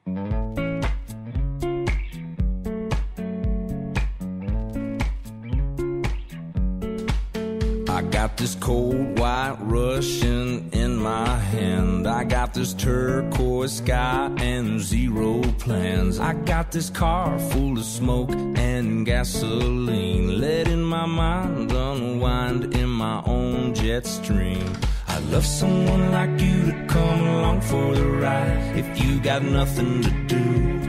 I got this cold white Russian in my hand. I got this turquoise sky and zero plans. I got this car full of smoke and gasoline, letting my mind unwind in my own jet stream. I'd love someone like you to come along for the ride. If you got nothing to do,